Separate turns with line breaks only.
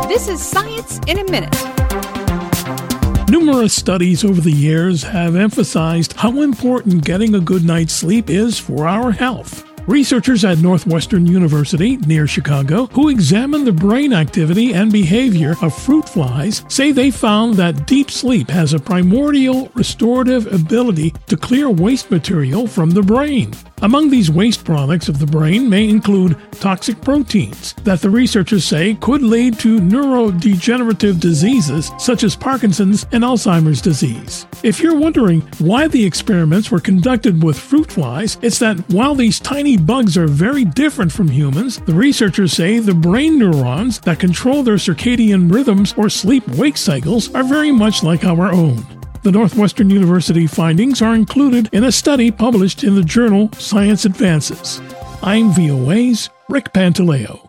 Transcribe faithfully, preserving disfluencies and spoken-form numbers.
This is Science in a Minute.
Numerous studies over the years have emphasized how important getting a good night's sleep is for our health. Researchers at Northwestern University, near Chicago, who examined the brain activity and behavior of fruit flies, say they found that deep sleep has a primordial restorative ability to clear waste material from the brain. Among these waste products of the brain may include toxic proteins that the researchers say could lead to neurodegenerative diseases such as Parkinson's and Alzheimer's disease. If you're wondering why the experiments were conducted with fruit flies, it's that while these tiny bugs are very different from humans, the researchers say the brain neurons that control their circadian rhythms or sleep-wake cycles are very much like our own. The Northwestern University findings are included in a study published in the journal Science Advances. I'm V O A's Rick Pantaleo.